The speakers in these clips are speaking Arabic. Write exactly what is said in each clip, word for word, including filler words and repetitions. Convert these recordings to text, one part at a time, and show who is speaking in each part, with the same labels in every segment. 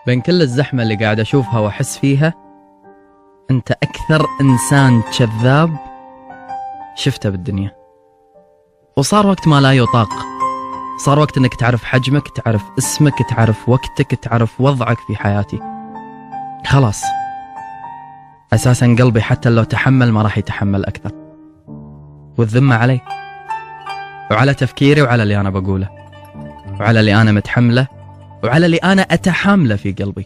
Speaker 1: بين كل الزحمة اللي قاعد أشوفها وأحس فيها، أنت أكثر إنسان كذاب شفته بالدنيا. وصار وقت ما لا يطاق، صار وقت أنك تعرف حجمك، تعرف اسمك، تعرف وقتك، تعرف وضعك في حياتي. خلاص أساسا قلبي حتى لو تحمل ما راح يتحمل أكثر، والذمة علي وعلى تفكيري وعلى اللي أنا بقوله وعلى اللي أنا متحمله وعلى اللي أنا أتحامله في قلبي.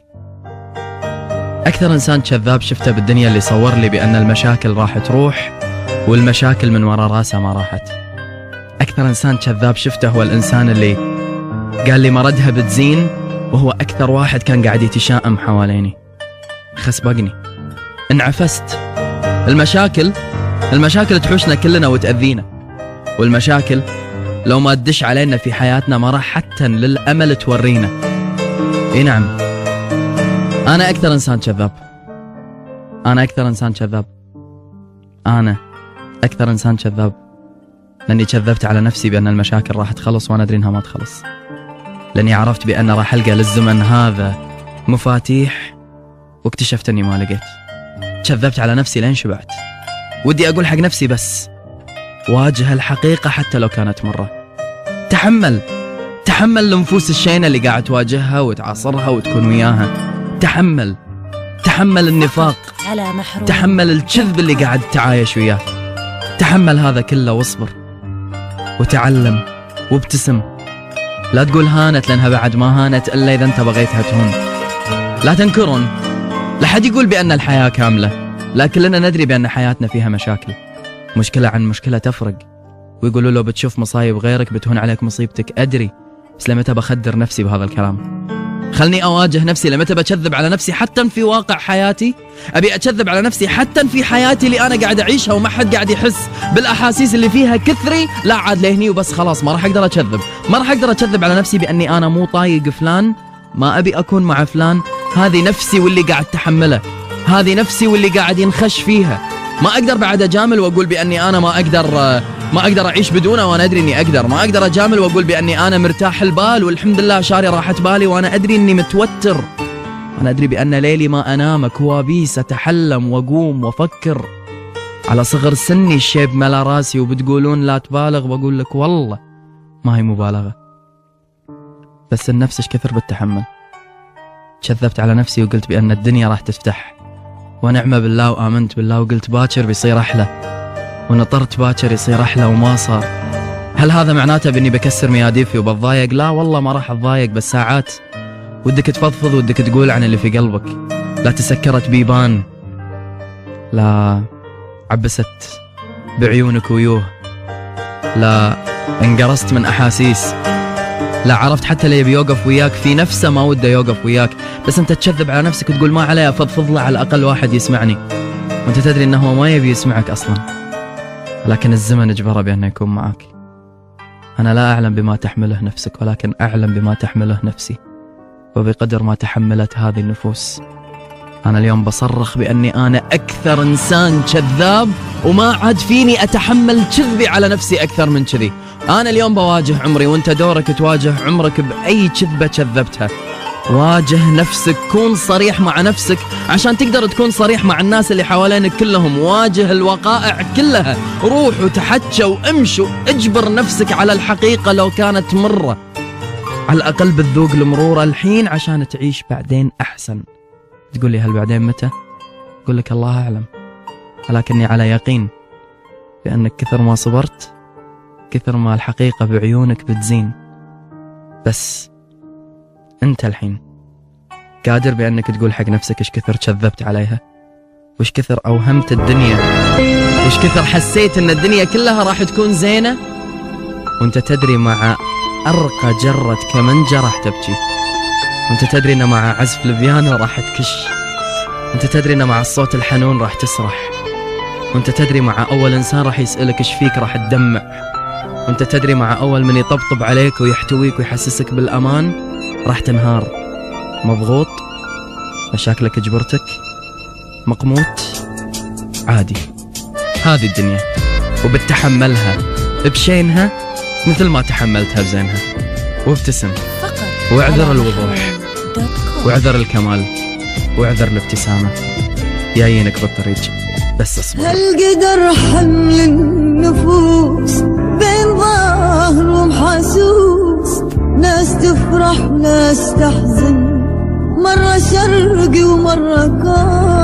Speaker 1: أكثر إنسان كذاب شفته بالدنيا اللي صور لي بأن المشاكل راح تروح والمشاكل من وراء راسه ما راحت. أكثر إنسان كذاب شفته هو الإنسان اللي قال لي مردها بتزين وهو أكثر واحد كان قاعد يتشائم حواليني. خسبقني، انعفست. المشاكل المشاكل تحوشنا كلنا وتأذينا، والمشاكل لو ما تدش علينا في حياتنا ما راح حتى للأمل تورينا. اي نعم، أنا أكثر إنسان كذاب، أنا أكثر إنسان كذاب، أنا أكثر إنسان كذاب، لأني كذبت على نفسي بأن المشاكل راح تخلص وأنا أدري إنها ما تخلص، لأني عرفت بأن راح ألقى للزمن هذا مفاتيح واكتشفت أني ما لقيت. كذبت على نفسي لين شبعت. ودي أقول حق نفسي بس واجه الحقيقة حتى لو كانت مرة. تحمل تحمل النفوس الشينة اللي قاعد تواجهها وتعاصرها وتكون وياها. تحمل تحمل النفاق، تحمل الكذب اللي قاعد تعايش وياه. تحمل هذا كله واصبر وتعلم وابتسم. لا تقول هانت، لأنها بعد ما هانت إلا إذا أنت بغيتها تهون. لا تنكرون، لا حد يقول بأن الحياة كاملة، لكن كلنا ندري بأن حياتنا فيها مشاكل. مشكلة عن مشكلة تفرق، ويقولوا لو بتشوف مصايب غيرك بتهون عليك مصيبتك. أدري، بس لمتى بخدر نفسي بهذا الكلام؟ خلني أواجه نفسي. لمتى بكذب على نفسي حتى في واقع حياتي؟ أبي أكذب على نفسي حتى في حياتي اللي أنا قاعد أعيشها وما حد قاعد يحس بالأحاسيس اللي فيها كثري. لا عاد لهني وبس، خلاص ما راح أقدر أكذب، ما راح أقدر أكذب على نفسي بأني أنا مو طايق فلان، ما أبي أكون مع فلان. هذه نفسي واللي قاعد تحمله، هذه نفسي واللي قاعد ينخش فيها. ما أقدر بعد أجامل وأقول بأني أنا ما أقدر ما أقدر أعيش بدونه وأنا أدري أني أقدر. ما أقدر أجامل وأقول بأني أنا مرتاح البال والحمد لله شاري راحة بالي وأنا أدري أني متوتر. أنا أدري بأن ليلي ما أنام كوابيس أتحلم وأقوم وأفكر. على صغر سني الشيب ملا راسي وبتقولون لا تبالغ، بقول لك والله ما هي مبالغة، بس النفس ايش كثر بالتحمل. كذبت على نفسي وقلت بأن الدنيا راح تفتح ونعمة بالله وآمنت بالله وقلت باكر بيصير أحلى، ونطرت باكر يصير أحلى وما صار. هل هذا معناته بأني بكسر مياديفي وبتضايق؟ لا والله ما راح أتضايق، بس ساعات ودك تفضفض ودك تقول عن اللي في قلبك. لا تسكرت بيبان، لا عبست بعيونك ويوه، لا انقرصت من أحاسيس، لا عرفت حتى اللي يبي يوقف وياك في نفسه ما وده يوقف وياك، بس أنت تكذب على نفسك وتقول ما عليه أفضفض له، على الأقل واحد يسمعني، وأنت تدري أنه ما يبي يسمعك أصلا، لكن الزمن اجبره بأنه يكون معك. أنا لا أعلم بما تحمله نفسك، ولكن أعلم بما تحمله نفسي، وبقدر ما تحملت هذه النفوس أنا اليوم بصرخ بأني أنا أكثر إنسان كذاب، وما عاد فيني أتحمل كذبي على نفسي أكثر من كذي. أنا اليوم بواجه عمري، وأنت دورك تواجه عمرك بأي كذبة كذبتها. واجه نفسك، كون صريح مع نفسك عشان تقدر تكون صريح مع الناس اللي حوالينك كلهم. واجه الوقائع كلها، روح وتحكى وامشي واجبر نفسك على الحقيقة لو كانت مرة، على الأقل بتذوق المرورة الحين عشان تعيش بعدين أحسن. تقول لي هل بعدين متى؟ أقول لك الله أعلم، ولكني على يقين بأنك كثر ما صبرت كثر ما الحقيقة بعيونك بتزين. بس أنت الحين قادر بأنك تقول حق نفسك إيش كثر كذبت عليها، وإيش كثر أوهمت الدنيا، وإيش كثر حسيت أن الدنيا كلها راح تكون زينة، وأنت تدري مع أرقى جرة كمنجة راح تبكي، وأنت تدري أن مع عزف البيانو راح تكش، وأنت تدري أن مع الصوت الحنون راح تسرح، وأنت تدري مع أول إنسان راح يسألك إيش فيك راح تدمع، وأنت تدري مع أول من يطبطب عليك ويحتويك ويحسسك بالأمان راح تنهار. مضغوط، مشاكلك جبرتك، مقموت، عادي، هذه الدنيا وبتحملها بشينها مثل ما تحملتها بزينها، وابتسم واعذر الوضوح. وعذر الكمال وعذر الابتسامة، جايينك بالطريق بس اصبر.
Speaker 2: هالقدر حمل النفوس بين ظاهر ومحسوس، ناس تفرح ناس تحزن، مرة شرقي ومرة كار.